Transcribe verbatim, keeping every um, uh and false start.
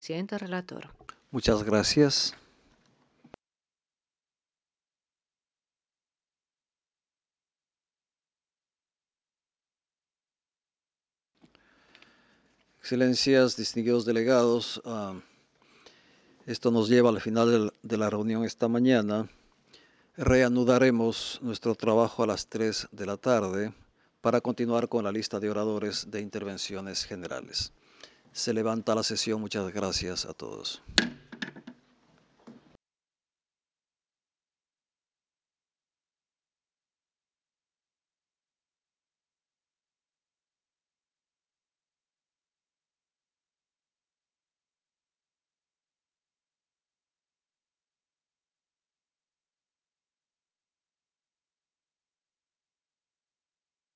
Presidente relator. Muchas gracias. Excelencias, distinguidos delegados, uh, esto nos lleva al final de la reunión esta mañana. Reanudaremos nuestro trabajo a las tres de la tarde para continuar con la lista de oradores de intervenciones generales. Se levanta la sesión. Muchas gracias a todos.